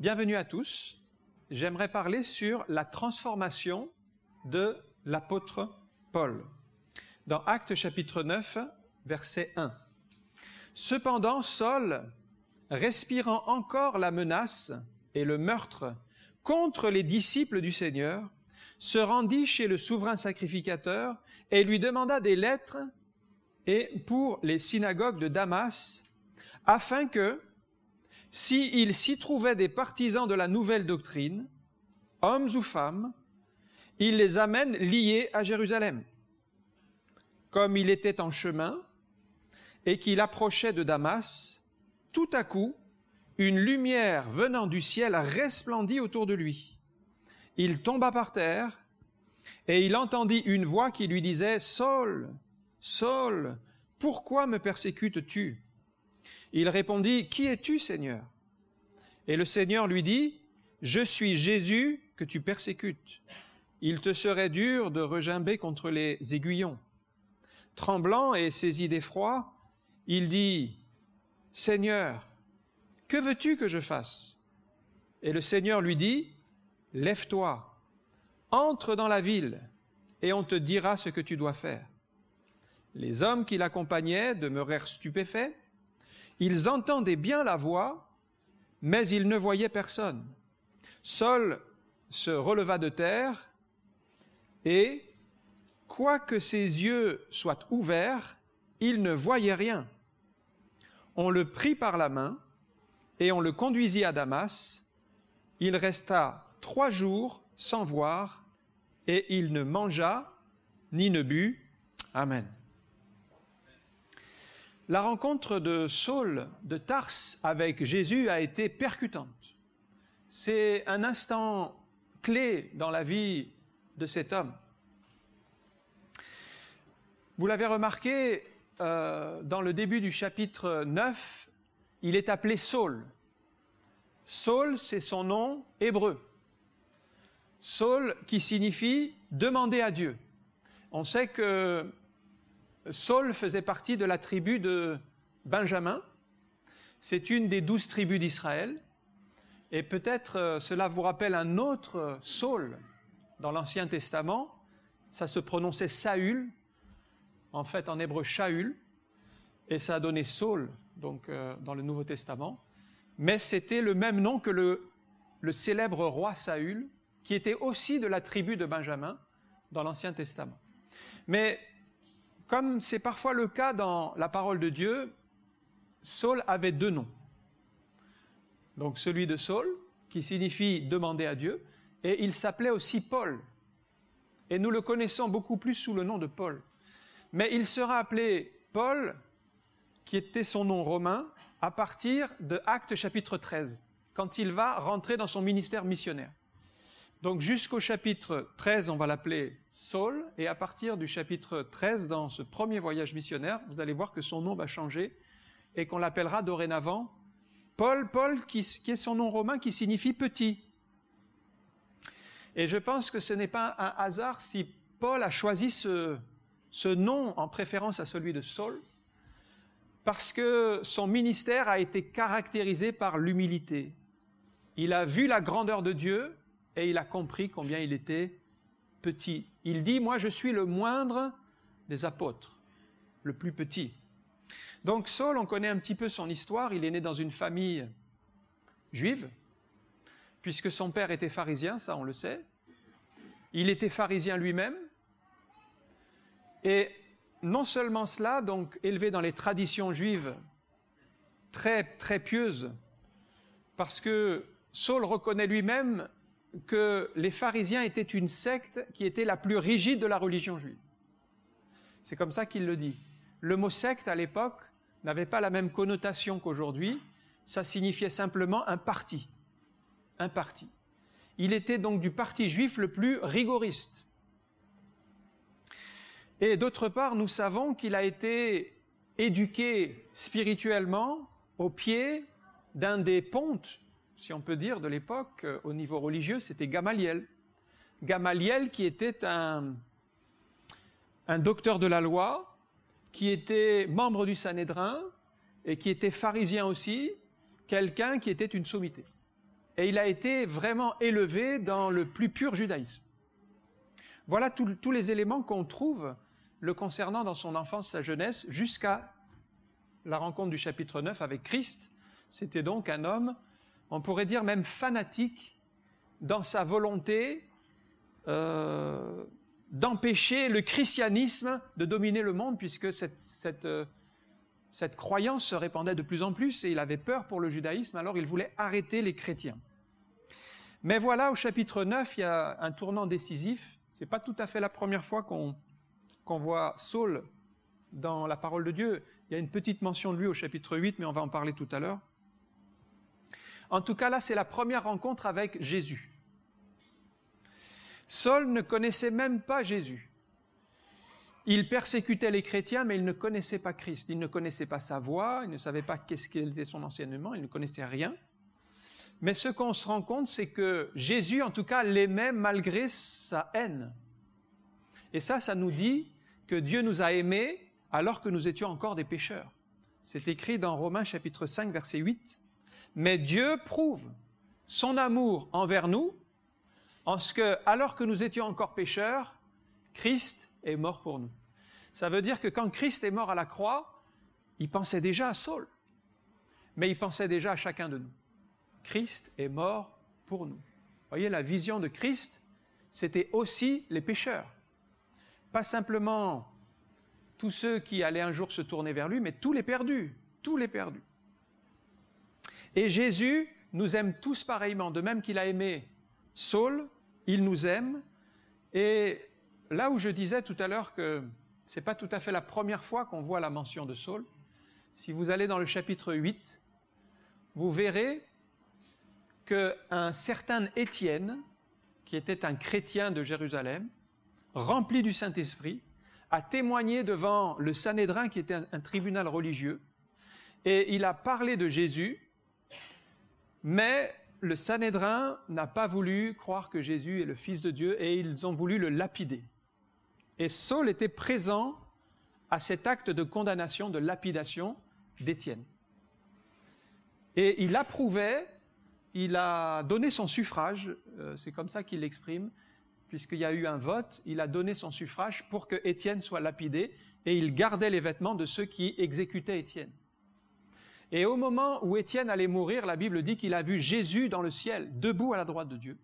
Bienvenue à tous. J'aimerais parler sur la transformation de l'apôtre Paul. Dans Actes chapitre 9, verset 1. Cependant, Saul, respirant encore la menace et le meurtre contre les disciples du Seigneur, se rendit chez le souverain sacrificateur et lui demanda des lettres et pour les synagogues de Damas, afin que, s'il s'y trouvait des partisans de la nouvelle doctrine, hommes ou femmes, il les amène liés à Jérusalem. Comme il était en chemin et qu'il approchait de Damas, tout à coup, une lumière venant du ciel resplendit autour de lui. Il tomba par terre et il entendit une voix qui lui disait « Saul, Saul, pourquoi me persécutes-tu » Il répondit « Qui es-tu, Seigneur » Et le Seigneur lui dit « Je suis Jésus que tu persécutes. Il te serait dur de regimber contre les aiguillons. » Tremblant et saisi d'effroi, il dit « Seigneur, que veux-tu que je fasse » Et le Seigneur lui dit « Lève-toi, entre dans la ville, et on te dira ce que tu dois faire. » Les hommes qui l'accompagnaient demeurèrent stupéfaits. Ils entendaient bien la voix, mais ils ne voyaient personne. Saul se releva de terre et, quoique ses yeux soient ouverts, il ne voyait rien. On le prit par la main et on le conduisit à Damas. Il resta 3 jours sans voir et il ne mangea ni ne but. Amen. La rencontre de Saul de Tarse avec Jésus a été percutante. C'est un instant clé dans la vie de cet homme. Vous l'avez remarqué, dans le début du chapitre 9, il est appelé Saul. Saul, c'est son nom hébreu. Saul qui signifie « demander à Dieu ». On sait que Saul faisait partie de la tribu de Benjamin. C'est une des 12 tribus d'Israël. Et peut-être cela vous rappelle un autre Saul dans l'Ancien Testament. Ça se prononçait Saül, en fait en hébreu Shaul, et ça a donné Saul donc, dans le Nouveau Testament. Mais c'était le même nom que le célèbre roi Saül, qui était aussi de la tribu de Benjamin dans l'Ancien Testament. Mais comme c'est parfois le cas dans la parole de Dieu, Saul avait 2 noms. Donc celui de Saul, qui signifie « demander à Dieu », et il s'appelait aussi Paul. Et nous le connaissons beaucoup plus sous le nom de Paul. Mais il sera appelé Paul, qui était son nom romain, à partir de Actes chapitre 13, quand il va rentrer dans son ministère missionnaire. Donc jusqu'au chapitre 13, on va l'appeler Saul, et à partir du chapitre 13, dans ce premier voyage missionnaire, vous allez voir que son nom va changer, et qu'on l'appellera dorénavant Paul, qui est son nom romain, qui signifie petit. Et je pense que ce n'est pas un hasard si Paul a choisi ce nom en préférence à celui de Saul, parce que son ministère a été caractérisé par l'humilité. Il a vu la grandeur de Dieu et il a compris combien il était petit. Il dit « Moi, je suis le moindre des apôtres, le plus petit ». Donc Saul, on connaît un petit peu son histoire. Il est né dans une famille juive, puisque son père était pharisien, ça on le sait. Il était pharisien lui-même. Et non seulement cela, donc élevé dans les traditions juives très, très pieuses, parce que Saul reconnaît lui-même que les pharisiens étaient une secte qui était la plus rigide de la religion juive. C'est comme ça qu'il le dit. Le mot secte, à l'époque, n'avait pas la même connotation qu'aujourd'hui. Ça signifiait simplement un parti. Un parti. Il était donc du parti juif le plus rigoriste. Et d'autre part, nous savons qu'il a été éduqué spirituellement au pied d'un des pontes, si on peut dire, de l'époque, au niveau religieux, c'était Gamaliel. Gamaliel qui était un docteur de la loi, qui était membre du Sanhédrin et qui était pharisien aussi, quelqu'un qui était une sommité. et il a été vraiment élevé dans le plus pur judaïsme. Voilà tous les éléments qu'on trouve le concernant dans son enfance, sa jeunesse, jusqu'à la rencontre du chapitre 9 avec Christ. C'était donc un homme, on pourrait dire même fanatique, dans sa volonté d'empêcher le christianisme de dominer le monde, puisque cette croyance se répandait de plus en plus, et il avait peur pour le judaïsme, alors il voulait arrêter les chrétiens. Mais voilà, au chapitre 9, il y a un tournant décisif. Ce n'est pas tout à fait la première fois qu'on voit Saul dans la parole de Dieu. Il y a une petite mention de lui au chapitre 8, mais on va en parler tout à l'heure. En tout cas, là, c'est la première rencontre avec Jésus. Saul ne connaissait même pas Jésus. Il persécutait les chrétiens, mais il ne connaissait pas Christ. Il ne connaissait pas sa voix, il ne savait pas qu'est-ce qu'était son enseignement, il ne connaissait rien. Mais ce qu'on se rend compte, c'est que Jésus, en tout cas, l'aimait malgré sa haine. Et ça nous dit que Dieu nous a aimés alors que nous étions encore des pécheurs. C'est écrit dans Romains chapitre 5, verset 8. « Mais Dieu prouve son amour envers nous en ce que, alors que nous étions encore pécheurs, Christ est mort pour nous. » Ça veut dire que quand Christ est mort à la croix, il pensait déjà à Saul, mais il pensait déjà à chacun de nous. Christ est mort pour nous. Vous voyez, la vision de Christ, c'était aussi les pécheurs. Pas simplement tous ceux qui allaient un jour se tourner vers lui, mais tous les perdus, tous les perdus. Et Jésus nous aime tous pareillement, de même qu'il a aimé Saul, il nous aime. Et là où je disais tout à l'heure que ce n'est pas tout à fait la première fois qu'on voit la mention de Saul, si vous allez dans le chapitre 8, vous verrez qu'un certain Étienne, qui était un chrétien de Jérusalem, rempli du Saint-Esprit, a témoigné devant le Sanhédrin, qui était un tribunal religieux, et il a parlé de Jésus, mais le Sanhédrin n'a pas voulu croire que Jésus est le Fils de Dieu, et ils ont voulu le lapider. Et Saul était présent à cet acte de condamnation, de lapidation d'Étienne. Et il approuvait, il a donné son suffrage, c'est comme ça qu'il l'exprime, puisqu'il y a eu un vote, il a donné son suffrage pour que Étienne soit lapidé, et il gardait les vêtements de ceux qui exécutaient Étienne. Et au moment où Étienne allait mourir, la Bible dit qu'il a vu Jésus dans le ciel, debout à la droite de Dieu.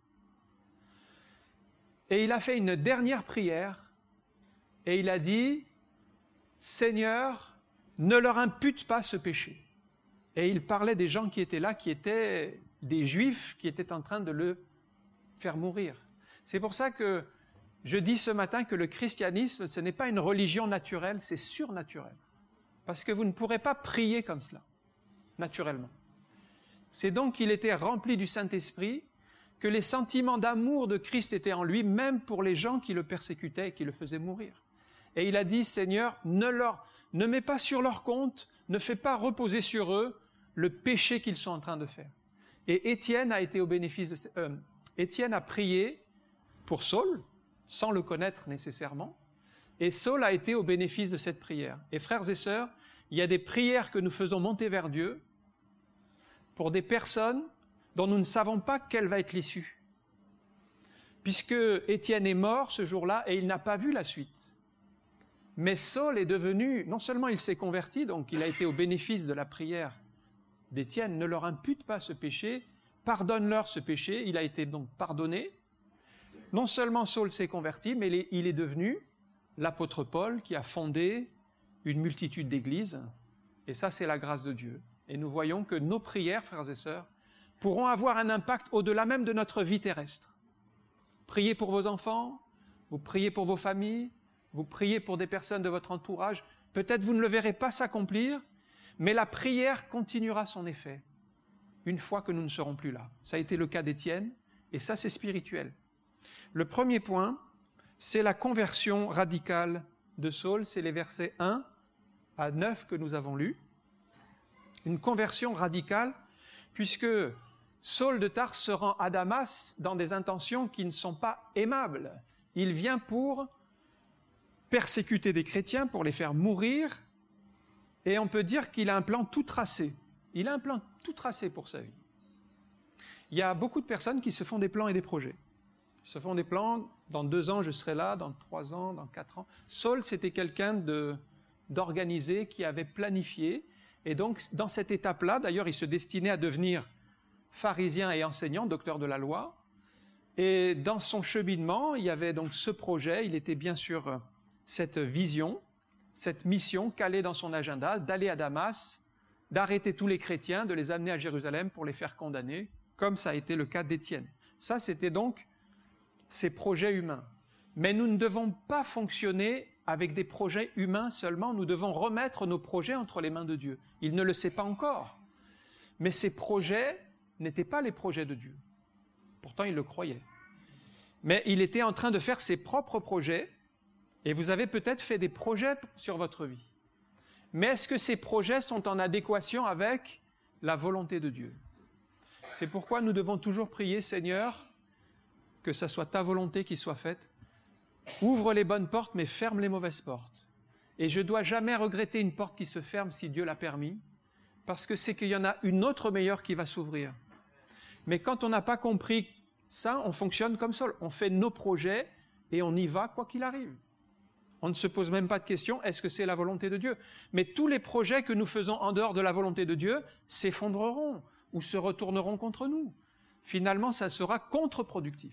Et il a fait une dernière prière, et il a dit « Seigneur, ne leur impute pas ce péché ». Et il parlait des gens qui étaient là, qui étaient des Juifs, qui étaient en train de le faire mourir. C'est pour ça que je dis ce matin que le christianisme, ce n'est pas une religion naturelle, c'est surnaturel. Parce que vous ne pourrez pas prier comme cela, naturellement. C'est donc qu'il était rempli du Saint-Esprit, que les sentiments d'amour de Christ étaient en lui, même pour les gens qui le persécutaient et qui le faisaient mourir. Et il a dit, Seigneur, ne mets pas sur leur compte, ne fais pas reposer sur eux le péché qu'ils sont en train de faire. Et Étienne a été au bénéfice de Étienne a prié pour Saul, sans le connaître nécessairement, et Saul a été au bénéfice de cette prière. Et frères et sœurs, il y a des prières que nous faisons monter vers Dieu pour des personnes dont nous ne savons pas quelle va être l'issue. Puisque Étienne est mort ce jour-là et il n'a pas vu la suite. Mais Saul est devenu, non seulement il s'est converti, donc il a été au bénéfice de la prière d'Étienne, ne leur impute pas ce péché, pardonne-leur ce péché, il a été donc pardonné. Non seulement Saul s'est converti, mais il est devenu l'apôtre Paul qui a fondé une multitude d'églises. Et ça, c'est la grâce de Dieu. Et nous voyons que nos prières, frères et sœurs, pourront avoir un impact au-delà même de notre vie terrestre. Priez pour vos enfants, vous priez pour vos familles, vous priez pour des personnes de votre entourage. Peut-être vous ne le verrez pas s'accomplir, mais la prière continuera son effet une fois que nous ne serons plus là. Ça a été le cas d'Étienne, et ça, c'est spirituel. Le premier point, c'est la conversion radicale de Saul, c'est les versets 1 à 9 que nous avons lus. Une conversion radicale, puisque Saul de Tarse se rend à Damas dans des intentions qui ne sont pas aimables. Il vient pour persécuter des chrétiens, pour les faire mourir, et on peut dire qu'il a un plan tout tracé. Il a un plan tout tracé pour sa vie. Il y a beaucoup de personnes qui se font des plans et des projets. Ils se font des plans, dans 2 ans je serai là, dans 3 ans, dans 4 ans. Saul, c'était quelqu'un d'organisé, qui avait planifié. Et donc, dans cette étape-là, d'ailleurs, il se destinait à devenir pharisien et enseignant, docteur de la loi. Et dans son cheminement, il y avait donc ce projet, il était bien sûr cette vision, cette mission calée dans son agenda, d'aller à Damas, d'arrêter tous les chrétiens, de les amener à Jérusalem pour les faire condamner, comme ça a été le cas d'Étienne. Ça, c'était donc ces projets humains. Mais nous ne devons pas fonctionner avec des projets humains seulement, nous devons remettre nos projets entre les mains de Dieu. Il ne le sait pas encore, mais ces projets n'étaient pas les projets de Dieu. Pourtant, il le croyait. Mais il était en train de faire ses propres projets, et vous avez peut-être fait des projets sur votre vie. Mais est-ce que ces projets sont en adéquation avec la volonté de Dieu? C'est pourquoi nous devons toujours prier, Seigneur, que ce soit ta volonté qui soit faite. Ouvre les bonnes portes, mais ferme les mauvaises portes. Et je ne dois jamais regretter une porte qui se ferme si Dieu l'a permis, parce que c'est qu'il y en a une autre meilleure qui va s'ouvrir. Mais quand on n'a pas compris ça, on fonctionne comme ça. On fait nos projets et on y va quoi qu'il arrive. On ne se pose même pas de question, est-ce que c'est la volonté de Dieu? Mais tous les projets que nous faisons en dehors de la volonté de Dieu s'effondreront ou se retourneront contre nous. Finalement, ça sera contre-productif.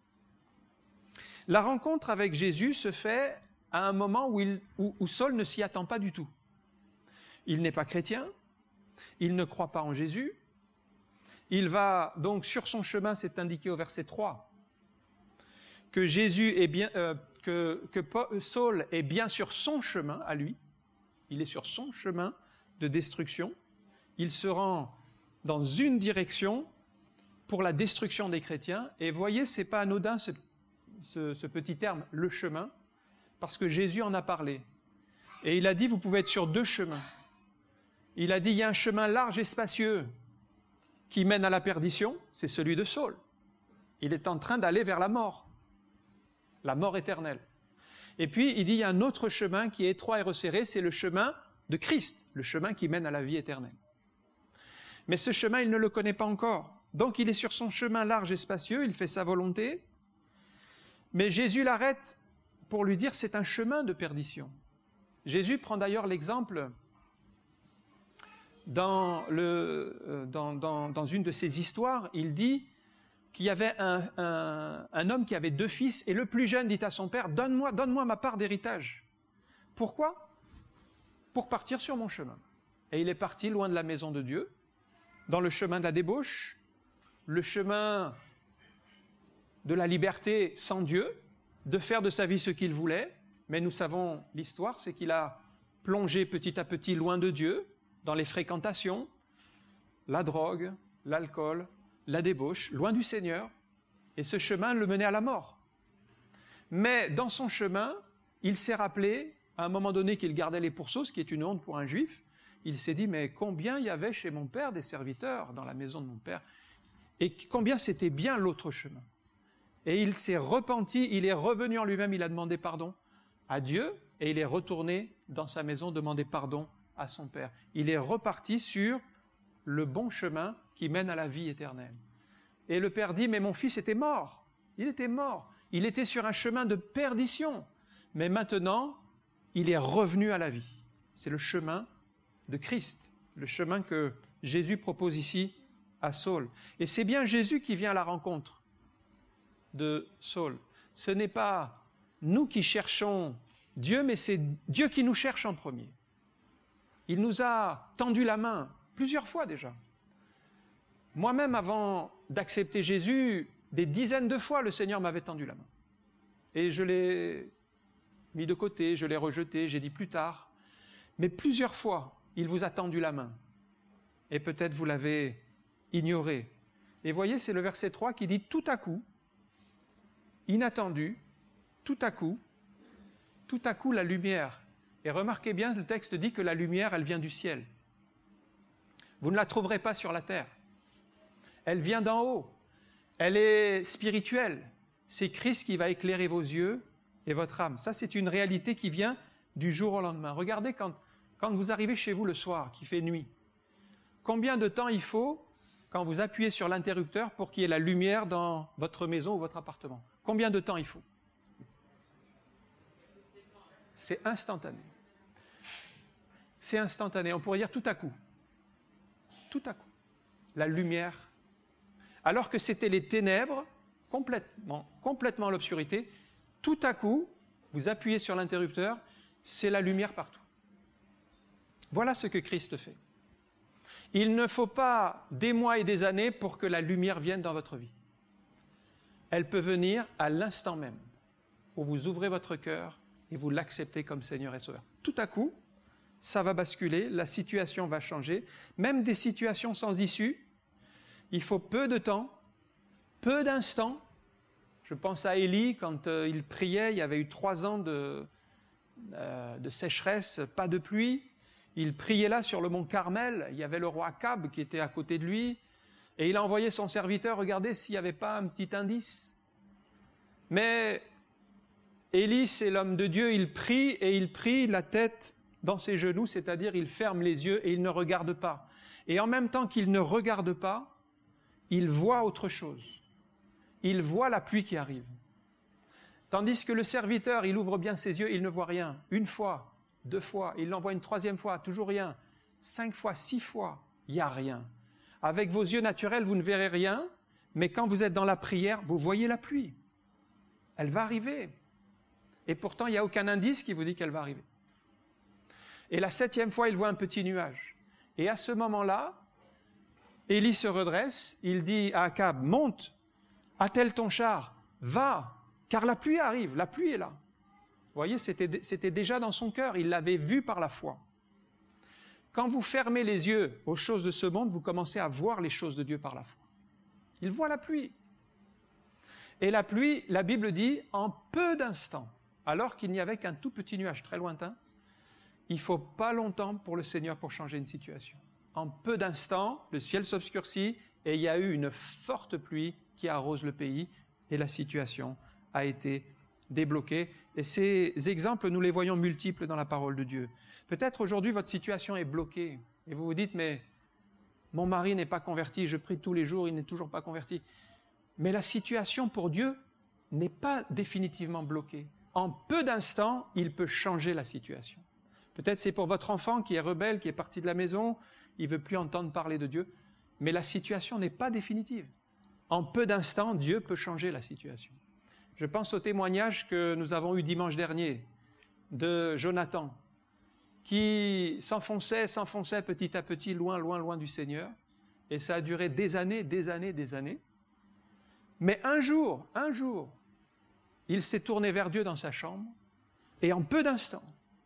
La rencontre avec Jésus se fait à un moment où Saul ne s'y attend pas du tout. Il n'est pas chrétien, il ne croit pas en Jésus. Il va donc sur son chemin, c'est indiqué au verset 3, que Saul est bien sur son chemin à lui. Il est sur son chemin de destruction. Il se rend dans une direction pour la destruction des chrétiens. Et voyez, c'est pas anodin ce petit terme, le chemin, parce que Jésus en a parlé. Et il a dit, vous pouvez être sur 2 chemins. Il a dit, il y a un chemin large et spacieux qui mène à la perdition, c'est celui de Saul. Il est en train d'aller vers la mort éternelle. Et puis, il dit, il y a un autre chemin qui est étroit et resserré, c'est le chemin de Christ, le chemin qui mène à la vie éternelle. Mais ce chemin, il ne le connaît pas encore. Donc, il est sur son chemin large et spacieux, il fait sa volonté, mais Jésus l'arrête pour lui dire, c'est un chemin de perdition. Jésus prend d'ailleurs l'exemple dans une de ses histoires, il dit qu'il y avait un homme qui avait 2 fils, et le plus jeune dit à son père, donne-moi ma part d'héritage. Pourquoi? Pour partir sur mon chemin. Et il est parti loin de la maison de Dieu, dans le chemin de la débauche, le chemin de la liberté sans Dieu, de faire de sa vie ce qu'il voulait, mais nous savons l'histoire, c'est qu'il a plongé petit à petit loin de Dieu, dans les fréquentations, la drogue, l'alcool, la débauche, loin du Seigneur, et ce chemin le menait à la mort. Mais dans son chemin, il s'est rappelé, à un moment donné, qu'il gardait les pourceaux, ce qui est une honte pour un juif. Il s'est dit, mais combien il y avait chez mon père des serviteurs dans la maison de mon père, et combien c'était bien l'autre chemin. Et il s'est repenti, il est revenu en lui-même, il a demandé pardon à Dieu, et il est retourné dans sa maison demander pardon à son père. Il est reparti sur le bon chemin qui mène à la vie éternelle. Et le père dit, mais mon fils était mort. Il était mort. Il était sur un chemin de perdition. Mais maintenant, il est revenu à la vie. C'est le chemin de Christ, le chemin que Jésus propose ici à Saul. Et c'est bien Jésus qui vient à la rencontre de Saul. Ce n'est pas nous qui cherchons Dieu, mais c'est Dieu qui nous cherche en premier. Il nous a tendu la main plusieurs fois déjà. Moi-même, avant d'accepter Jésus, des dizaines de fois, le Seigneur m'avait tendu la main. Et je l'ai mis de côté, je l'ai rejeté, j'ai dit plus tard. Mais plusieurs fois, il vous a tendu la main. Et peut-être vous l'avez ignoré. Et voyez, c'est le verset 3 qui dit « Tout à coup, inattendu, tout à coup, la lumière ». Et remarquez bien, le texte dit que la lumière, elle vient du ciel. Vous ne la trouverez pas sur la terre. Elle vient d'en haut. Elle est spirituelle. C'est Christ qui va éclairer vos yeux et votre âme. Ça, c'est une réalité qui vient du jour au lendemain. Regardez quand vous arrivez chez vous le soir, qu'il fait nuit, combien de temps il faut quand vous appuyez sur l'interrupteur pour qu'il y ait la lumière dans votre maison ou votre appartement? Combien de temps il faut? C'est instantané. C'est instantané. On pourrait dire tout à coup. Tout à coup. La lumière. Alors que c'était les ténèbres, complètement l'obscurité, tout à coup, vous appuyez sur l'interrupteur, c'est la lumière partout. Voilà ce que Christ fait. Il ne faut pas des mois et des années pour que la lumière vienne dans votre vie. Elle peut venir à l'instant même, où vous ouvrez votre cœur et vous l'acceptez comme Seigneur et Sauveur. Tout à coup, ça va basculer, la situation va changer, même des situations sans issue. Il faut peu de temps, peu d'instants. Je pense à Élie, quand il priait, il y avait eu 3 ans de sécheresse, pas de pluie. Il priait là sur le mont Carmel, il y avait le roi Akab qui était à côté de lui, et il a envoyé son serviteur regarder s'il n'y avait pas un petit indice. Mais Élie, c'est l'homme de Dieu, il prie la tête dans ses genoux, c'est-à-dire il ferme les yeux et il ne regarde pas. Et en même temps qu'il ne regarde pas, il voit autre chose. Il voit la pluie qui arrive. Tandis que le serviteur, il ouvre bien ses yeux, il ne voit rien. 1 fois, 2 fois, il l'envoie une 3e fois, toujours rien. 5 fois, 6 fois, il n'y a rien. Avec vos yeux naturels, vous ne verrez rien, mais quand vous êtes dans la prière, vous voyez la pluie. Elle va arriver. Et pourtant, il n'y a aucun indice qui vous dit qu'elle va arriver. Et la 7e fois, il voit un petit nuage. Et à ce moment-là, Élie se redresse, il dit à Akab, monte, attelle ton char, va, car la pluie arrive, la pluie est là. Vous voyez, c'était déjà dans son cœur, il l'avait vu par la foi. Quand vous fermez les yeux aux choses de ce monde, vous commencez à voir les choses de Dieu par la foi. Il voit la pluie. Et la pluie, la Bible dit, en peu d'instants, alors qu'il n'y avait qu'un tout petit nuage très lointain, il ne faut pas longtemps pour le Seigneur pour changer une situation. En peu d'instants, le ciel s'obscurcit et il y a eu une forte pluie qui arrose le pays et la situation a été débloquée. Et ces exemples, nous les voyons multiples dans la parole de Dieu. Peut-être aujourd'hui, votre situation est bloquée et vous vous dites, mais mon mari n'est pas converti, je prie tous les jours, il n'est toujours pas converti. Mais la situation pour Dieu n'est pas définitivement bloquée. En peu d'instants, il peut changer la situation. Peut-être c'est pour votre enfant qui est rebelle, qui est parti de la maison, il ne veut plus entendre parler de Dieu. Mais la situation n'est pas définitive. En peu d'instants, Dieu peut changer la situation. Je pense au témoignage que nous avons eu dimanche dernier de Jonathan, qui s'enfonçait petit à petit, loin du Seigneur. Et ça a duré des années. Mais un jour, il s'est tourné vers Dieu dans sa chambre, et en peu d'instants,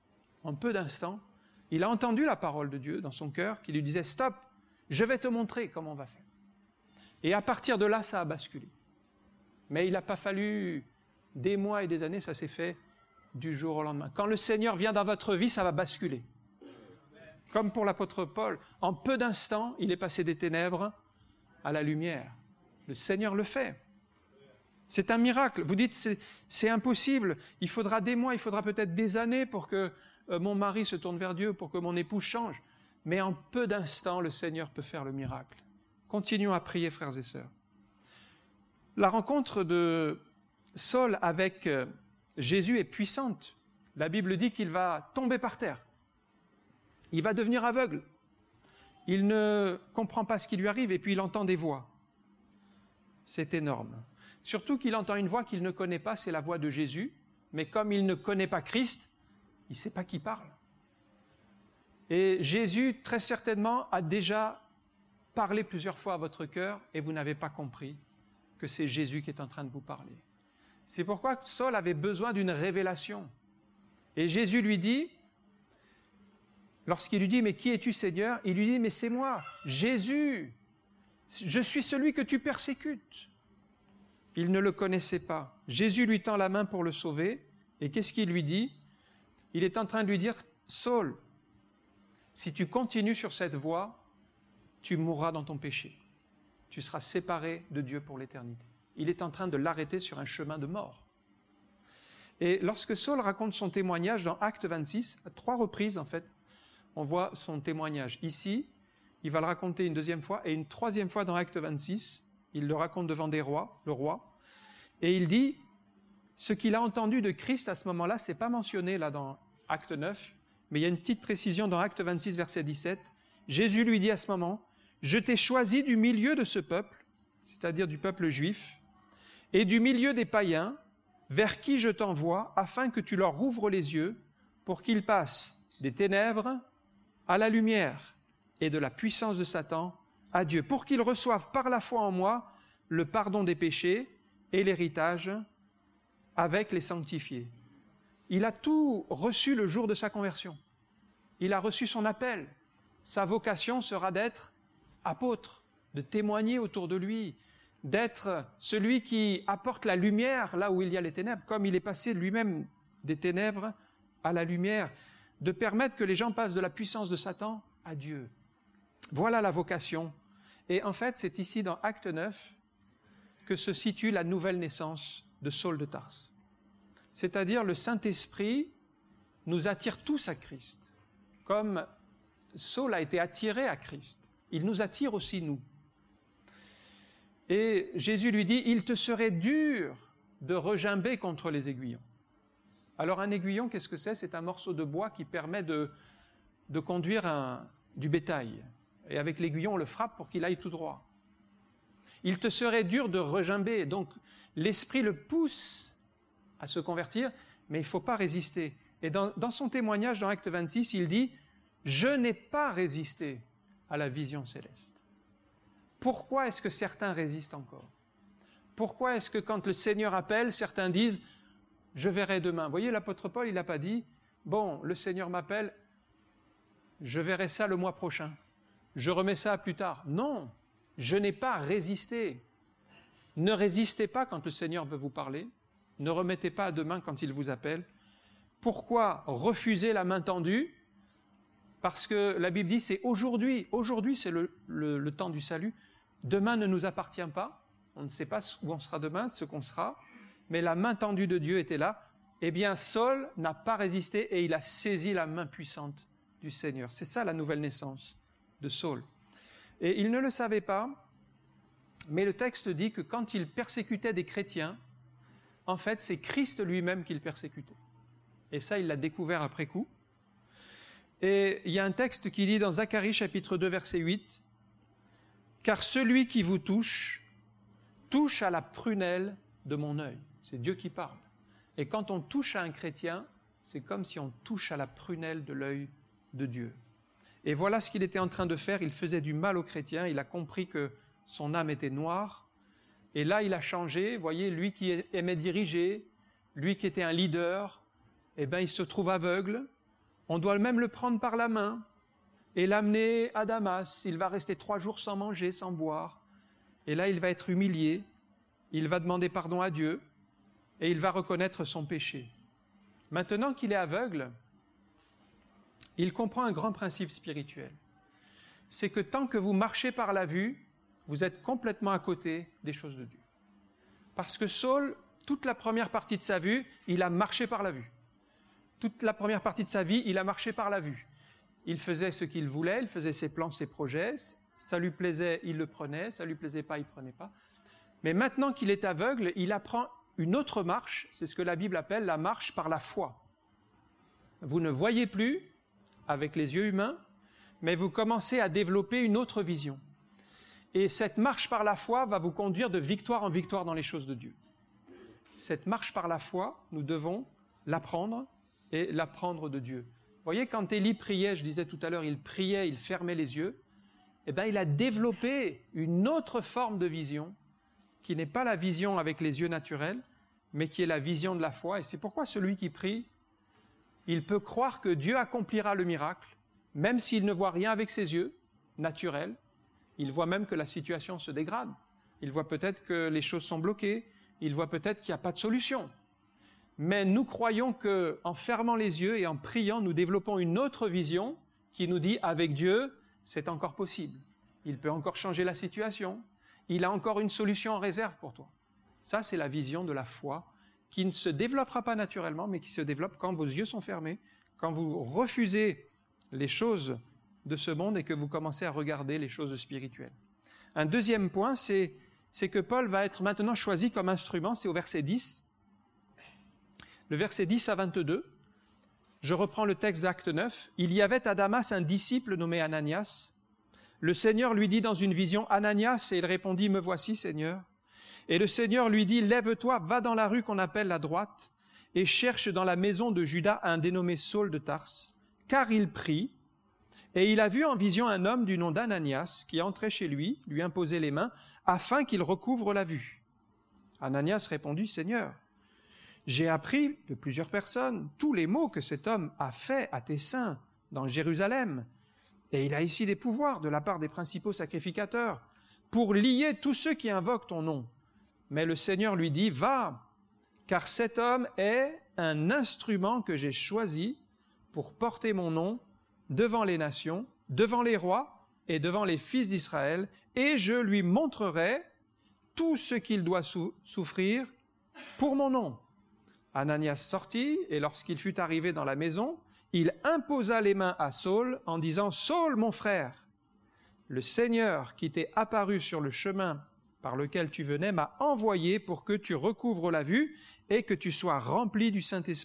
il a entendu la parole de Dieu dans son cœur qui lui disait « Stop, je vais te montrer comment on va faire. » Et à partir de là, ça a basculé. Mais il n'a pas fallu des mois et des années, ça s'est fait du jour au lendemain. Quand le Seigneur vient dans votre vie, ça va basculer. Comme pour l'apôtre Paul, en peu d'instants, il est passé des ténèbres à la lumière. Le Seigneur le fait. C'est un miracle. Vous dites, c'est impossible. Il faudra des mois, il faudra peut-être des années pour que mon mari se tourne vers Dieu, pour que mon épouse change. Mais en peu d'instants, le Seigneur peut faire le miracle. Continuons à prier, frères et sœurs. La rencontre de Saul avec Jésus est puissante. La Bible dit qu'il va tomber par terre. Il va devenir aveugle. Il ne comprend pas ce qui lui arrive et puis il entend des voix. C'est énorme. Surtout qu'il entend une voix qu'il ne connaît pas, c'est la voix de Jésus. Mais comme il ne connaît pas Christ, il ne sait pas qui parle. Et Jésus, très certainement, a déjà parlé plusieurs fois à votre cœur et vous n'avez pas compris que c'est Jésus qui est en train de vous parler. C'est pourquoi Saul avait besoin d'une révélation. Et Jésus lui dit, lorsqu'il lui dit « Mais qui es-tu, Seigneur ?» Il lui dit « Mais c'est moi, Jésus, je suis celui que tu persécutes. » Il ne le connaissait pas. Jésus lui tend la main pour le sauver. Et qu'est-ce qu'il lui dit? Il est en train de lui dire « Saul, si tu continues sur cette voie, tu mourras dans ton péché. Tu seras séparé de Dieu pour l'éternité. » Il est en train de l'arrêter sur un chemin de mort. Et lorsque Saul raconte son témoignage dans Acte 26, à 3 reprises en fait, on voit son témoignage. Ici, il va le raconter une deuxième fois, et une troisième fois dans Acte 26, il le raconte devant le roi, et il dit, ce qu'il a entendu de Christ à ce moment-là, c'est pas mentionné là dans Acte 9, mais il y a une petite précision dans Acte 26, verset 17. Jésus lui dit à ce moment, « Je t'ai choisi du milieu de ce peuple, c'est-à-dire du peuple juif, et du milieu des païens, vers qui je t'envoie, afin que tu leur rouvres les yeux, pour qu'ils passent des ténèbres à la lumière, et de la puissance de Satan à Dieu, pour qu'ils reçoivent par la foi en moi le pardon des péchés et l'héritage avec les sanctifiés. » Il a tout reçu le jour de sa conversion. Il a reçu son appel. Sa vocation sera d'être apôtre, de témoigner autour de lui, d'être celui qui apporte la lumière là où il y a les ténèbres, comme il est passé lui-même des ténèbres à la lumière, de permettre que les gens passent de la puissance de Satan à Dieu. Voilà la vocation. Et en fait, c'est ici dans Acte 9 que se situe la nouvelle naissance de Saul de Tarse. C'est-à-dire le Saint-Esprit nous attire tous à Christ, comme Saul a été attiré à Christ. Il nous attire aussi, nous. Et Jésus lui dit, « Il te serait dur de regimber contre les aiguillons. » Alors un aiguillon, qu'est-ce que c'est ? C'est un morceau de bois qui permet de conduire du bétail. Et avec l'aiguillon, on le frappe pour qu'il aille tout droit. Il te serait dur de regimber. Donc l'Esprit le pousse à se convertir, mais il ne faut pas résister. Et dans son témoignage, dans Acte 26, il dit « Je n'ai pas résisté à la vision céleste. » Pourquoi est-ce que certains résistent encore ? Pourquoi est-ce que quand le Seigneur appelle, certains disent « Je verrai demain ». Vous voyez, l'apôtre Paul, il n'a pas dit « Bon, le Seigneur m'appelle, je verrai ça le mois prochain. Je remets ça plus tard. » Non, je n'ai pas résisté. Ne résistez pas quand le Seigneur veut vous parler. Ne remettez pas à demain quand il vous appelle. Pourquoi refuser la main tendue ? Parce que la Bible dit c'est aujourd'hui. Aujourd'hui, c'est le temps du salut. Demain ne nous appartient pas. On ne sait pas où on sera demain, ce qu'on sera. Mais la main tendue de Dieu était là. Eh bien, Saul n'a pas résisté et il a saisi la main puissante du Seigneur. C'est ça la nouvelle naissance de Saul. Et il ne le savait pas, mais le texte dit que quand il persécutait des chrétiens, en fait, c'est Christ lui-même qu'il persécutait. Et ça, il l'a découvert après coup. Et il y a un texte qui dit dans Zacharie chapitre 2, verset 8, « Car celui qui vous touche à la prunelle de mon œil. » C'est Dieu qui parle. Et quand on touche à un chrétien, c'est comme si on touche à la prunelle de l'œil de Dieu. Et voilà ce qu'il était en train de faire. Il faisait du mal aux chrétiens. Il a compris que son âme était noire. Et là, il a changé. Vous voyez, lui qui aimait diriger, lui qui était un leader, eh bien, il se trouve aveugle. On doit même le prendre par la main et l'amener à Damas. Il va rester 3 jours sans manger, sans boire. Et là, il va être humilié. Il va demander pardon à Dieu et il va reconnaître son péché. Maintenant qu'il est aveugle, il comprend un grand principe spirituel. C'est que tant que vous marchez par la vue, vous êtes complètement à côté des choses de Dieu. Parce que Saul, toute la première partie de sa vie, il a marché par la vue. Toute la première partie de sa vie, il a marché par la vue. Il faisait ce qu'il voulait, il faisait ses plans, ses projets. Ça lui plaisait, il le prenait. Ça lui plaisait pas, il ne prenait pas. Mais maintenant qu'il est aveugle, il apprend une autre marche. C'est ce que la Bible appelle la marche par la foi. Vous ne voyez plus avec les yeux humains, mais vous commencez à développer une autre vision. Et cette marche par la foi va vous conduire de victoire en victoire dans les choses de Dieu. Cette marche par la foi, nous devons l'apprendre et l'apprendre de Dieu. Vous voyez, quand Élie priait, je disais tout à l'heure, il priait, il fermait les yeux, eh bien, il a développé une autre forme de vision qui n'est pas la vision avec les yeux naturels, mais qui est la vision de la foi. Et c'est pourquoi celui qui prie, il peut croire que Dieu accomplira le miracle, même s'il ne voit rien avec ses yeux naturels. Il voit même que la situation se dégrade. Il voit peut-être que les choses sont bloquées. Il voit peut-être qu'il n'y a pas de solution. Mais nous croyons qu'en fermant les yeux et en priant, nous développons une autre vision qui nous dit, avec Dieu, c'est encore possible. Il peut encore changer la situation. Il a encore une solution en réserve pour toi. Ça, c'est la vision de la foi qui ne se développera pas naturellement, mais qui se développe quand vos yeux sont fermés, quand vous refusez les choses de ce monde et que vous commencez à regarder les choses spirituelles. Un deuxième point, c'est que Paul va être maintenant choisi comme instrument, c'est au verset 10. Le verset 10 à 22, je reprends le texte d'Acte 9. « Il y avait à Damas un disciple nommé Ananias. Le Seigneur lui dit dans une vision, « Ananias » et il répondit, « Me voici, Seigneur. » Et le Seigneur lui dit, « Lève-toi, va dans la rue qu'on appelle la droite et cherche dans la maison de Judas un dénommé Saul de Tarse, car il prie. Et il a vu en vision un homme du nom d'Ananias qui entrait chez lui imposait les mains, afin qu'il recouvre la vue. Ananias répondit, « Seigneur, j'ai appris de plusieurs personnes tous les maux que cet homme a fait à tes saints dans Jérusalem. Et il a ici des pouvoirs de la part des principaux sacrificateurs pour lier tous ceux qui invoquent ton nom. Mais le Seigneur lui dit, va, car cet homme est un instrument que j'ai choisi pour porter mon nom devant les nations, devant les rois et devant les fils d'Israël, et je lui montrerai tout ce qu'il doit souffrir pour mon nom. » Ananias sortit, et lorsqu'il fut arrivé dans la maison, il imposa les mains à Saul en disant, « Saul, mon frère, le Seigneur qui t'est apparu sur le chemin par lequel tu venais m'a envoyé pour que tu recouvres la vue et que tu sois rempli du Saint-Esprit. »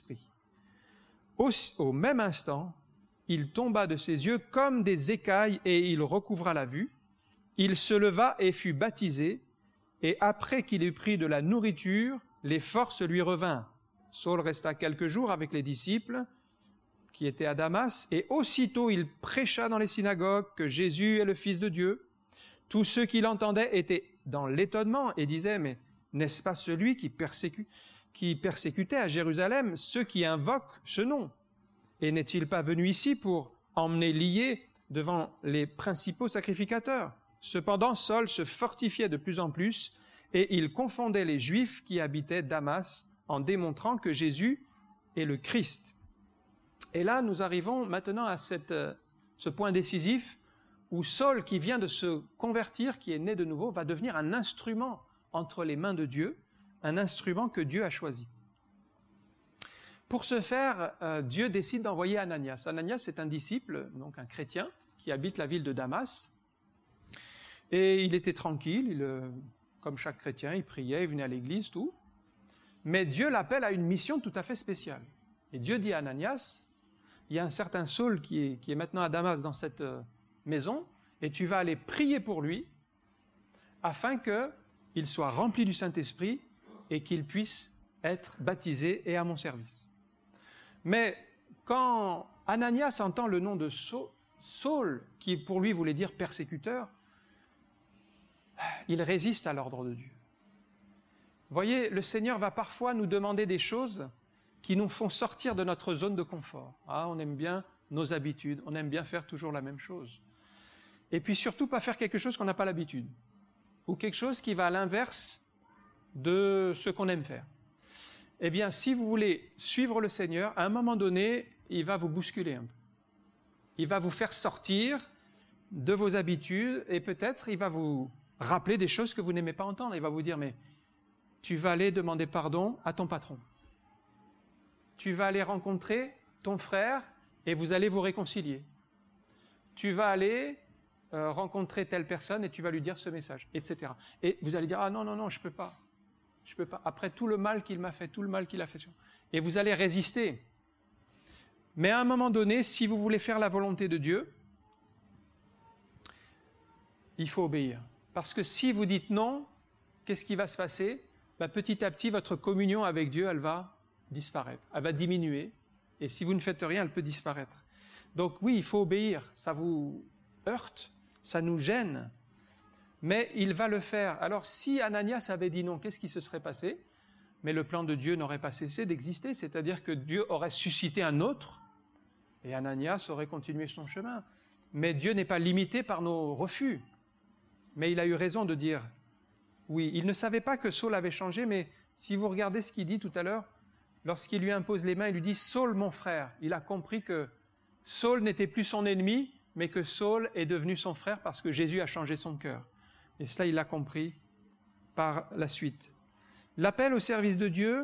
Au même instant, il tomba de ses yeux comme des écailles et il recouvra la vue. Il se leva et fut baptisé, et après qu'il eut pris de la nourriture, les forces lui revinrent. Saul resta quelques jours avec les disciples qui étaient à Damas, et aussitôt il prêcha dans les synagogues que Jésus est le Fils de Dieu. Tous ceux qui l'entendaient étaient dans l'étonnement et disaient, « Mais n'est-ce pas celui qui persécutait à Jérusalem ceux qui invoquent ce nom? Et n'est-il pas venu ici pour emmener liés devant les principaux sacrificateurs ?» Cependant, Saul se fortifiait de plus en plus et il confondait les Juifs qui habitaient Damas en démontrant que Jésus est le Christ. Et là, nous arrivons maintenant à ce point décisif où Saul, qui vient de se convertir, qui est né de nouveau, va devenir un instrument entre les mains de Dieu, un instrument que Dieu a choisi. Pour ce faire, Dieu décide d'envoyer Ananias. Ananias, c'est un disciple, donc un chrétien, qui habite la ville de Damas. Et il était tranquille, comme chaque chrétien, il priait, il venait à l'église, tout. Mais Dieu l'appelle à une mission tout à fait spéciale. Et Dieu dit à Ananias, il y a un certain Saul qui est maintenant à Damas dans cette maison, et tu vas aller prier pour lui, afin qu'il soit rempli du Saint-Esprit et qu'il puisse être baptisé et à mon service. Mais quand Ananias entend le nom de Saul, qui pour lui voulait dire persécuteur, il résiste à l'ordre de Dieu. Vous voyez, le Seigneur va parfois nous demander des choses qui nous font sortir de notre zone de confort. Ah, on aime bien nos habitudes, on aime bien faire toujours la même chose. Et puis surtout pas faire quelque chose qu'on n'a pas l'habitude, ou quelque chose qui va à l'inverse de ce qu'on aime faire. Eh bien, si vous voulez suivre le Seigneur, à un moment donné, il va vous bousculer un peu. Il va vous faire sortir de vos habitudes et peut-être il va vous rappeler des choses que vous n'aimez pas entendre. Il va vous dire, mais tu vas aller demander pardon à ton patron. Tu vas aller rencontrer ton frère et vous allez vous réconcilier. Tu vas aller rencontrer telle personne et tu vas lui dire ce message, etc. Et vous allez dire, ah non, je peux pas. Je peux pas. Après tout le mal qu'il m'a fait, tout le mal qu'il a fait. Et vous allez résister. Mais à un moment donné, si vous voulez faire la volonté de Dieu, il faut obéir. Parce que si vous dites non, qu'est-ce qui va se passer? Petit à petit, votre communion avec Dieu, elle va disparaître. Elle va diminuer. Et si vous ne faites rien, elle peut disparaître. Donc oui, il faut obéir. Ça vous heurte, ça nous gêne. Mais il va le faire. Alors si Ananias avait dit non, qu'est-ce qui se serait passé? Mais le plan de Dieu n'aurait pas cessé d'exister. C'est-à-dire que Dieu aurait suscité un autre et Ananias aurait continué son chemin. Mais Dieu n'est pas limité par nos refus. Mais il a eu raison de dire oui. Il ne savait pas que Saul avait changé, mais si vous regardez ce qu'il dit tout à l'heure, lorsqu'il lui impose les mains, il lui dit « Saul, mon frère ». Il a compris que Saul n'était plus son ennemi, mais que Saul est devenu son frère parce que Jésus a changé son cœur. Et cela, il l'a compris par la suite. L'appel au service de Dieu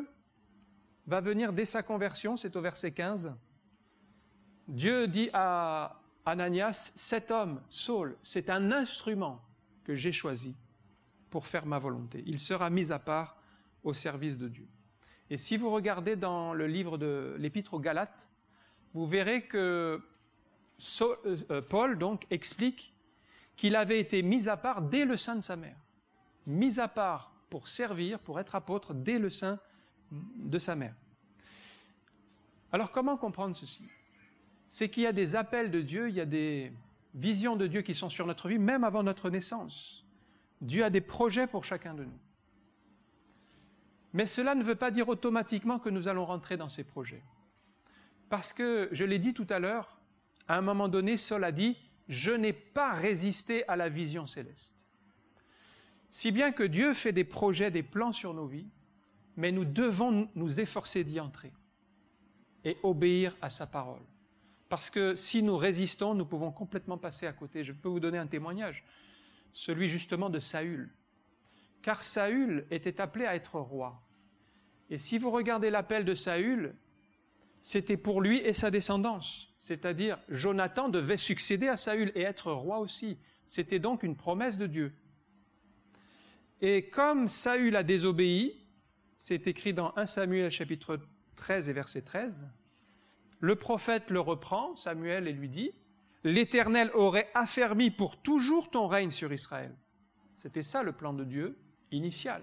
va venir dès sa conversion, c'est au verset 15. Dieu dit à Ananias, cet homme, Saul, c'est un instrument que j'ai choisi pour faire ma volonté. Il sera mis à part au service de Dieu. Et si vous regardez dans le livre de l'Épître aux Galates, vous verrez que Paul donc explique qu'il avait été mis à part dès le sein de sa mère. Mis à part pour servir, pour être apôtre, dès le sein de sa mère. Alors comment comprendre ceci? C'est qu'il y a des appels de Dieu, il y a des visions de Dieu qui sont sur notre vie, même avant notre naissance. Dieu a des projets pour chacun de nous. Mais cela ne veut pas dire automatiquement que nous allons rentrer dans ces projets. Parce que, je l'ai dit tout à l'heure, à un moment donné, Saul a dit « Je n'ai pas résisté à la vision céleste ». Si bien que Dieu fait des projets, des plans sur nos vies, mais nous devons nous efforcer d'y entrer et obéir à sa parole. Parce que si nous résistons, nous pouvons complètement passer à côté. Je peux vous donner un témoignage, celui justement de Saül. Car Saül était appelé à être roi. Et si vous regardez l'appel de Saül, c'était pour lui et sa descendance. C'est-à-dire, Jonathan devait succéder à Saül et être roi aussi. C'était donc une promesse de Dieu. Et comme Saül a désobéi, c'est écrit dans 1 Samuel chapitre 13 et verset 13, le prophète le reprend, Samuel, et lui dit « L'Éternel aurait affermi pour toujours ton règne sur Israël. » C'était ça le plan de Dieu initial.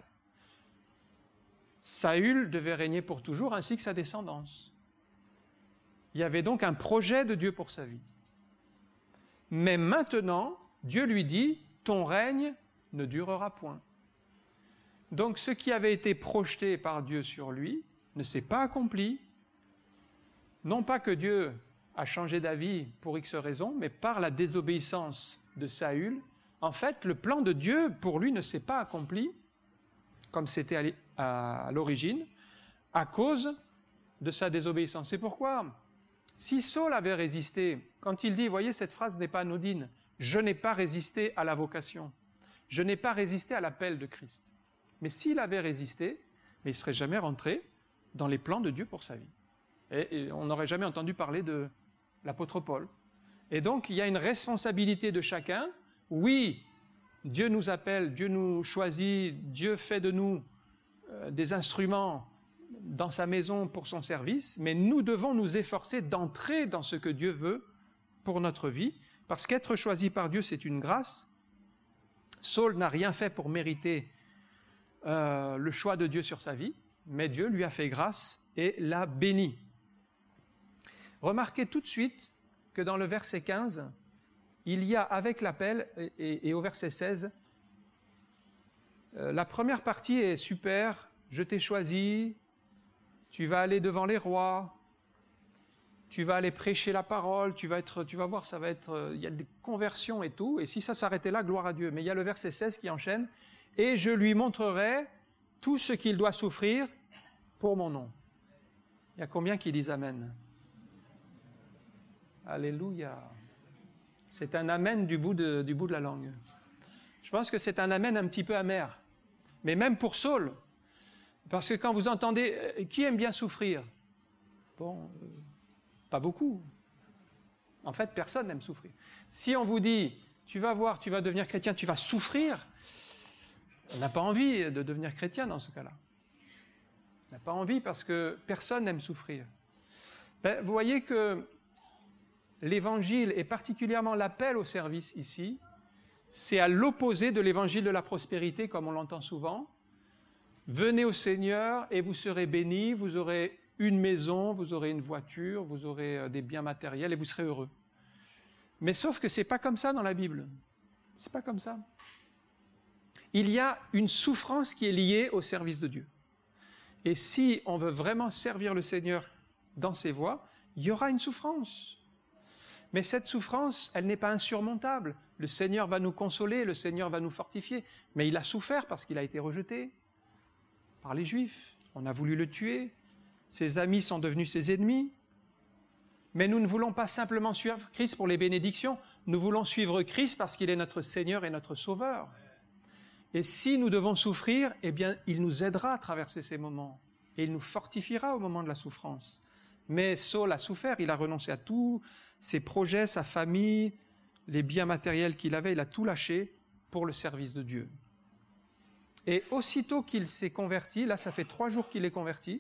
Saül devait régner pour toujours ainsi que sa descendance. Il y avait donc un projet de Dieu pour sa vie. Mais maintenant, Dieu lui dit « Ton règne ne durera point. » Donc ce qui avait été projeté par Dieu sur lui ne s'est pas accompli. Non pas que Dieu a changé d'avis pour X raisons, mais par la désobéissance de Saül, en fait, le plan de Dieu pour lui ne s'est pas accompli, comme c'était à l'origine, à cause de sa désobéissance. C'est pourquoi, si Saul avait résisté, quand il dit, voyez, cette phrase n'est pas anodine, « Je n'ai pas résisté à la vocation, je n'ai pas résisté à l'appel de Christ ». Mais s'il avait résisté, il ne serait jamais rentré dans les plans de Dieu pour sa vie. Et on n'aurait jamais entendu parler de l'apôtre Paul. Et donc, il y a une responsabilité de chacun. Oui, Dieu nous appelle, Dieu nous choisit, Dieu fait de nous des instruments dans sa maison pour son service, mais nous devons nous efforcer d'entrer dans ce que Dieu veut pour notre vie, parce qu'être choisi par Dieu, c'est une grâce. Saul n'a rien fait pour mériter le choix de Dieu sur sa vie, mais Dieu lui a fait grâce et l'a béni. Remarquez tout de suite que dans le verset 15, il y a avec l'appel, et au verset 16, la première partie est super, je t'ai choisi, tu vas aller devant les rois, tu vas aller prêcher la parole, tu vas voir, ça va être, il y a des conversions et tout, et si ça s'arrêtait là, gloire à Dieu. Mais il y a le verset 16 qui enchaîne, et je lui montrerai tout ce qu'il doit souffrir pour mon nom. Il y a combien qui disent Amen? Alléluia. C'est un Amen du bout de la langue. Je pense que c'est un Amen un petit peu amer. Mais même pour Saul, parce que quand vous entendez, qui aime bien souffrir? Bon, pas beaucoup. En fait, personne n'aime souffrir. Si on vous dit, tu vas voir, tu vas devenir chrétien, tu vas souffrir, on n'a pas envie de devenir chrétien dans ce cas-là. On n'a pas envie parce que personne n'aime souffrir. Vous voyez que l'évangile, et particulièrement l'appel au service ici, c'est à l'opposé de l'évangile de la prospérité, comme on l'entend souvent. Venez au Seigneur et vous serez bénis, vous aurez une maison, vous aurez une voiture, vous aurez des biens matériels et vous serez heureux. Mais sauf que ce n'est pas comme ça dans la Bible. Ce n'est pas comme ça. Il y a une souffrance qui est liée au service de Dieu. Et si on veut vraiment servir le Seigneur dans ses voies, il y aura une souffrance. Mais cette souffrance, elle n'est pas insurmontable. Le Seigneur va nous consoler, le Seigneur va nous fortifier. Mais il a souffert parce qu'il a été rejeté par les Juifs. On a voulu le tuer. Ses amis sont devenus ses ennemis. Mais nous ne voulons pas simplement suivre Christ pour les bénédictions. Nous voulons suivre Christ parce qu'il est notre Seigneur et notre Sauveur. Et si nous devons souffrir, eh bien, il nous aidera à traverser ces moments. Et il nous fortifiera au moment de la souffrance. Mais Saul a souffert, il a renoncé à tous ses projets, sa famille, les biens matériels qu'il avait, il a tout lâché pour le service de Dieu. Et aussitôt qu'il s'est converti, là ça fait 3 jours qu'il est converti,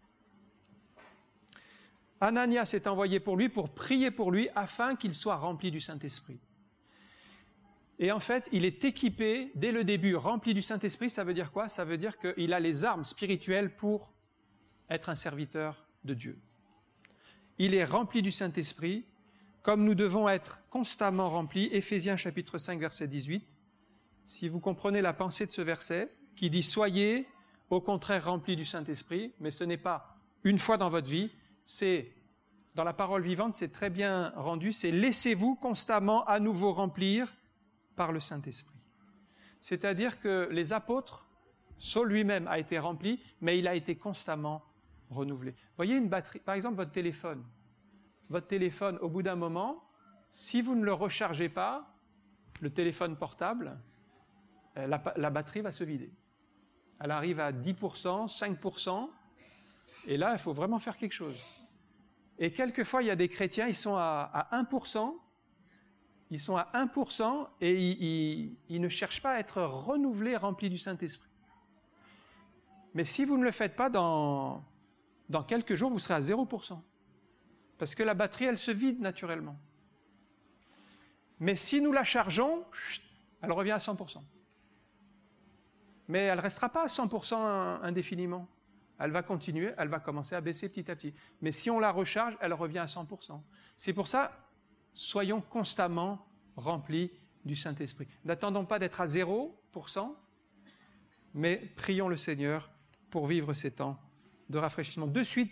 Ananias est envoyé pour lui, pour prier pour lui, afin qu'il soit rempli du Saint-Esprit. Et en fait, il est équipé, dès le début, rempli du Saint-Esprit. Ça veut dire quoi? Ça veut dire qu'il a les armes spirituelles pour être un serviteur de Dieu. Il est rempli du Saint-Esprit, comme nous devons être constamment remplis. Éphésiens chapitre 5, verset 18. Si vous comprenez la pensée de ce verset, qui dit « Soyez au contraire remplis du Saint-Esprit », mais ce n'est pas une fois dans votre vie, c'est, dans la parole vivante, c'est très bien rendu, c'est « Laissez-vous constamment à nouveau remplir » par le Saint-Esprit. C'est-à-dire que les apôtres, Saul lui-même a été rempli, mais il a été constamment renouvelé. Voyez une batterie, par exemple votre téléphone, au bout d'un moment, si vous ne le rechargez pas, le téléphone portable, la batterie va se vider. Elle arrive à 10%, 5%, et là, il faut vraiment faire quelque chose. Et quelquefois, il y a des chrétiens, ils sont à 1%, ils sont à 1% et ils ne cherchent pas à être renouvelés, remplis du Saint-Esprit. Mais si vous ne le faites pas, dans quelques jours, vous serez à 0%. Parce que la batterie, elle se vide naturellement. Mais si nous la chargeons, elle revient à 100%. Mais elle ne restera pas à 100% indéfiniment. Elle va continuer, elle va commencer à baisser petit à petit. Mais si on la recharge, elle revient à 100%. C'est pour ça, soyons constamment remplis du Saint-Esprit. N'attendons pas d'être à 0%, mais prions le Seigneur pour vivre ces temps de rafraîchissement. De suite,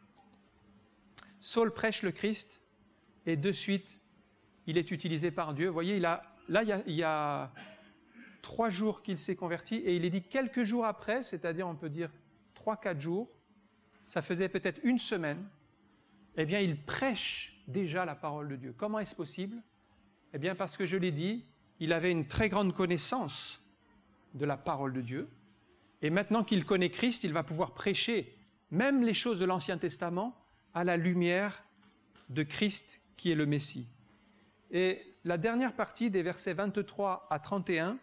Saul prêche le Christ et de suite, il est utilisé par Dieu. Vous voyez, il y a 3 jours qu'il s'est converti et il est dit quelques jours après, c'est-à-dire on peut dire 3-4 jours, ça faisait peut-être 1 semaine, eh bien il prêche déjà la parole de Dieu. Comment est-ce possible? Eh bien parce que je l'ai dit, il avait une très grande connaissance de la parole de Dieu et maintenant qu'il connaît Christ, il va pouvoir prêcher même les choses de l'Ancien Testament à la lumière de Christ qui est le Messie. Et la dernière partie des versets 23 à 31,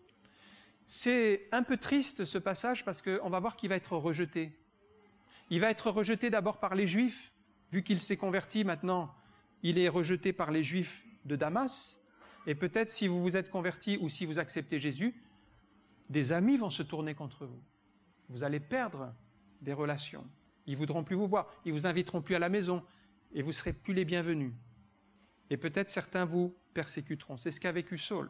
c'est un peu triste ce passage parce qu'on va voir qu'il va être rejeté. Il va être rejeté d'abord par les Juifs, vu qu'il s'est converti maintenant, il est rejeté par les Juifs de Damas. Et peut-être si vous vous êtes converti ou si vous acceptez Jésus, des amis vont se tourner contre vous. Vous allez perdre des relations. Ils ne voudront plus vous voir, ils ne vous inviteront plus à la maison et vous ne serez plus les bienvenus. Et peut-être certains vous persécuteront. C'est ce qu'a vécu Saul.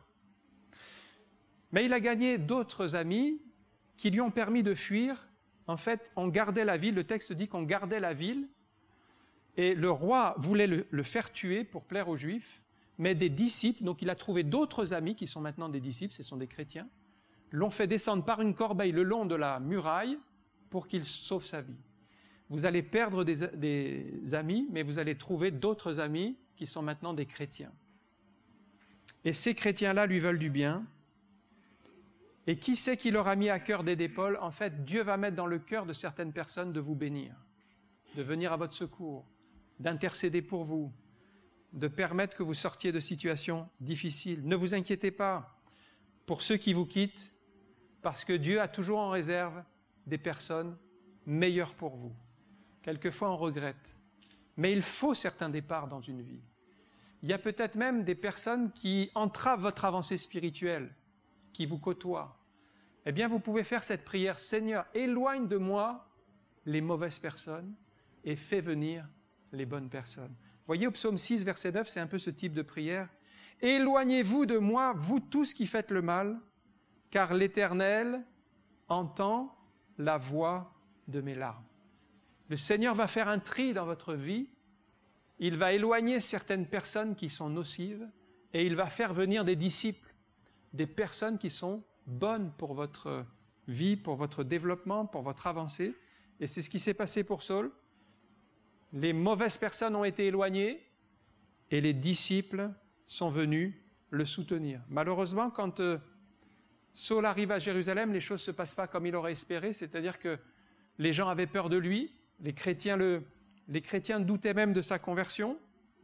Mais il a gagné d'autres amis qui lui ont permis de fuir. En fait, on gardait la ville, le texte dit qu'on gardait la ville, et le roi voulait le faire tuer pour plaire aux Juifs, mais des disciples, donc il a trouvé d'autres amis qui sont maintenant des disciples, ce sont des chrétiens, l'ont fait descendre par une corbeille le long de la muraille pour qu'il sauve sa vie. Vous allez perdre des amis, mais vous allez trouver d'autres amis qui sont maintenant des chrétiens. Et ces chrétiens-là lui veulent du bien. Et qui c'est qui leur a mis à cœur d'aider Paul? En fait, Dieu va mettre dans le cœur de certaines personnes de vous bénir, de venir à votre secours, d'intercéder pour vous, de permettre que vous sortiez de situations difficiles. Ne vous inquiétez pas pour ceux qui vous quittent, parce que Dieu a toujours en réserve des personnes meilleures pour vous. Quelquefois, on regrette. Mais il faut certains départs dans une vie. Il y a peut-être même des personnes qui entravent votre avancée spirituelle, qui vous côtoient. Eh bien, vous pouvez faire cette prière. Seigneur, éloigne de moi les mauvaises personnes et fais venir les bonnes personnes. Voyez au psaume 6, verset 9, c'est un peu ce type de prière. Éloignez-vous de moi, vous tous qui faites le mal, car l'Éternel entend la voix de mes larmes. Le Seigneur va faire un tri dans votre vie. Il va éloigner certaines personnes qui sont nocives et il va faire venir des disciples, des personnes qui sont bonnes pour votre vie, pour votre développement, pour votre avancée. Et c'est ce qui s'est passé pour Saul. Les mauvaises personnes ont été éloignées et les disciples sont venus le soutenir. Malheureusement, quand Saul arrive à Jérusalem, les choses ne se passent pas comme il aurait espéré, c'est-à-dire que les gens avaient peur de lui, les chrétiens le Les chrétiens doutaient même de sa conversion.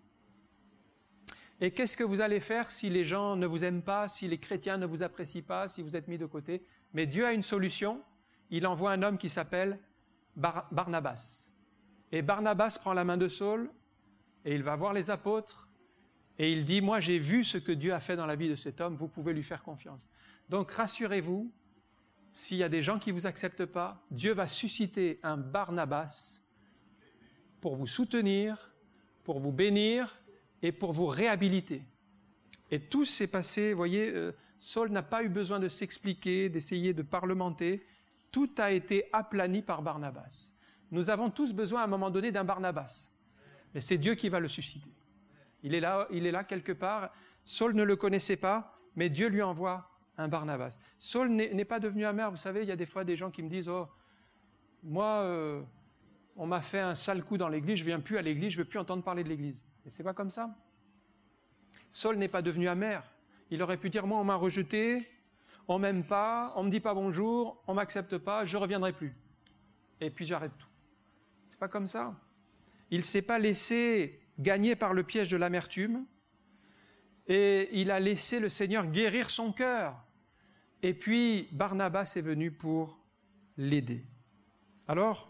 Et qu'est-ce que vous allez faire si les gens ne vous aiment pas, si les chrétiens ne vous apprécient pas, si vous êtes mis de côté? Mais Dieu a une solution. Il envoie un homme qui s'appelle Barnabas. Et Barnabas prend la main de Saul et il va voir les apôtres et il dit « Moi, j'ai vu ce que Dieu a fait dans la vie de cet homme, vous pouvez lui faire confiance. » Donc, rassurez-vous, s'il y a des gens qui ne vous acceptent pas, Dieu va susciter un Barnabas pour vous soutenir, pour vous bénir et pour vous réhabiliter. Et tout s'est passé, vous voyez, Saul n'a pas eu besoin de s'expliquer, d'essayer de parlementer. Tout a été aplani par Barnabas. Nous avons tous besoin à un moment donné d'un Barnabas. Mais c'est Dieu qui va le susciter. Il est là quelque part. Saul ne le connaissait pas, mais Dieu lui envoie un Barnabas. Saul n'est pas devenu amer. Vous savez, il y a des fois des gens qui me disent « Oh, moi, on m'a fait un sale coup dans l'église, je ne viens plus à l'église, je ne veux plus entendre parler de l'église. » Et c'est pas comme ça. Saul n'est pas devenu amer. Il aurait pu dire « Moi, on m'a rejeté, on ne m'aime pas, on ne me dit pas bonjour, on ne m'accepte pas, je ne reviendrai plus. » Et puis j'arrête tout. C'est pas comme ça. Il ne s'est pas laissé gagner par le piège de l'amertume et il a laissé le Seigneur guérir son cœur. Et puis Barnabas est venu pour l'aider. Alors,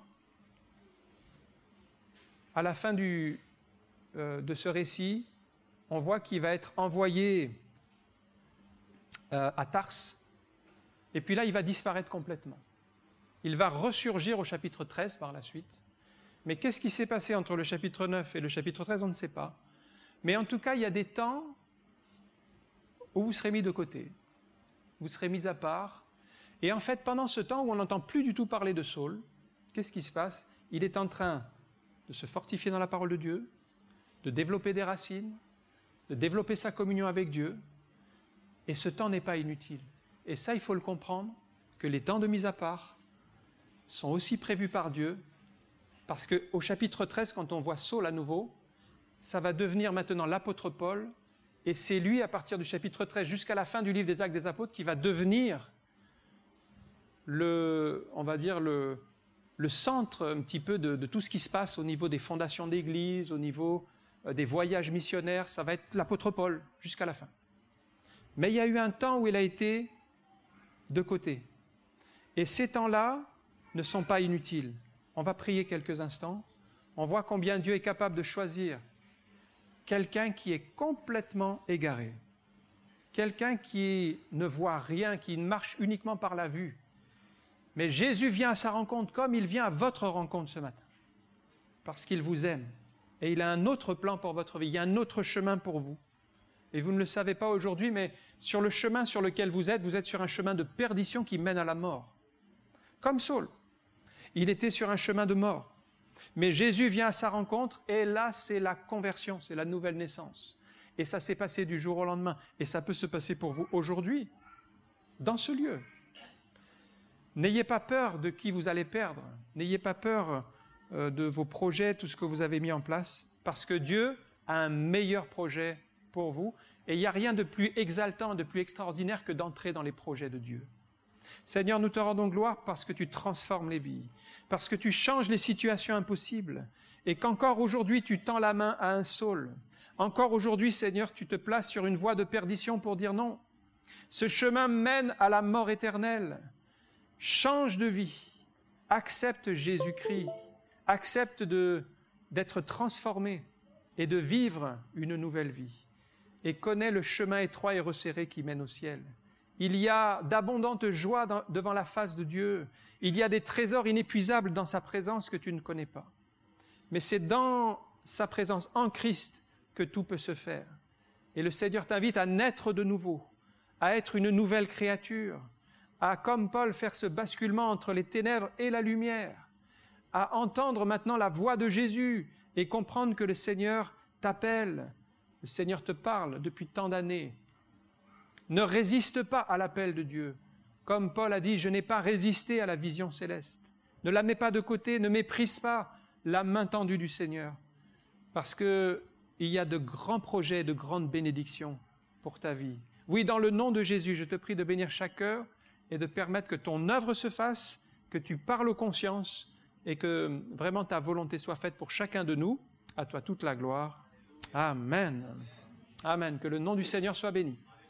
à la fin de ce récit, on voit qu'il va être envoyé à Tarse et puis là, il va disparaître complètement. Il va ressurgir au chapitre 13 par la suite. Mais qu'est-ce qui s'est passé entre le chapitre 9 et le chapitre 13, on ne sait pas. Mais en tout cas, il y a des temps où vous serez mis de côté, vous serez mis à part. Et en fait, pendant ce temps où on n'entend plus du tout parler de Saul, qu'est-ce qui se passe? Il est en train de se fortifier dans la parole de Dieu, de développer des racines, de développer sa communion avec Dieu. Et ce temps n'est pas inutile. Et ça, il faut le comprendre, que les temps de mise à part sont aussi prévus par Dieu, parce qu'au chapitre 13, quand on voit Saul à nouveau, ça va devenir maintenant l'apôtre Paul, et c'est lui, à partir du chapitre 13 jusqu'à la fin du livre des Actes des Apôtres, qui va devenir le centre un petit peu de tout ce qui se passe au niveau des fondations d'église, au niveau des voyages missionnaires. Ça va être l'apôtre Paul jusqu'à la fin. Mais il y a eu un temps où il a été de côté. Et ces temps-là ne sont pas inutiles. On va prier quelques instants. On voit combien Dieu est capable de choisir quelqu'un qui est complètement égaré, quelqu'un qui ne voit rien, qui marche uniquement par la vue. Mais Jésus vient à sa rencontre comme il vient à votre rencontre ce matin, parce qu'il vous aime. Et il a un autre plan pour votre vie, il y a un autre chemin pour vous. Et vous ne le savez pas aujourd'hui, mais sur le chemin sur lequel vous êtes sur un chemin de perdition qui mène à la mort. Comme Saul, il était sur un chemin de mort. Mais Jésus vient à sa rencontre et là, c'est la conversion, c'est la nouvelle naissance. Et ça s'est passé du jour au lendemain. Et ça peut se passer pour vous aujourd'hui, dans ce lieu. N'ayez pas peur de qui vous allez perdre. N'ayez pas peur de vos projets, tout ce que vous avez mis en place, parce que Dieu a un meilleur projet pour vous. Et il n'y a rien de plus exaltant, de plus extraordinaire que d'entrer dans les projets de Dieu. Seigneur, nous te rendons gloire parce que tu transformes les vies, parce que tu changes les situations impossibles et qu'encore aujourd'hui tu tends la main à un Saul. Encore aujourd'hui, Seigneur, tu te places sur une voie de perdition pour dire non. Ce chemin mène à la mort éternelle. Change de vie. Accepte Jésus-Christ. Accepte d'être transformé et de vivre une nouvelle vie. Et connais le chemin étroit et resserré qui mène au ciel. Il y a d'abondantes joies devant la face de Dieu. Il y a des trésors inépuisables dans sa présence que tu ne connais pas. Mais c'est dans sa présence, en Christ, que tout peut se faire. Et le Seigneur t'invite à naître de nouveau, à être une nouvelle créature, à, comme Paul, faire ce basculement entre les ténèbres et la lumière, à entendre maintenant la voix de Jésus et comprendre que le Seigneur t'appelle, le Seigneur te parle depuis tant d'années. Ne résiste pas à l'appel de Dieu. Comme Paul a dit, je n'ai pas résisté à la vision céleste. Ne la mets pas de côté, ne méprise pas la main tendue du Seigneur. Parce qu'il y a de grands projets, de grandes bénédictions pour ta vie. Oui, dans le nom de Jésus, je te prie de bénir chaque cœur et de permettre que ton œuvre se fasse, que tu parles aux consciences et que vraiment ta volonté soit faite pour chacun de nous. À toi toute la gloire. Amen. Amen. Que le nom du Seigneur soit béni.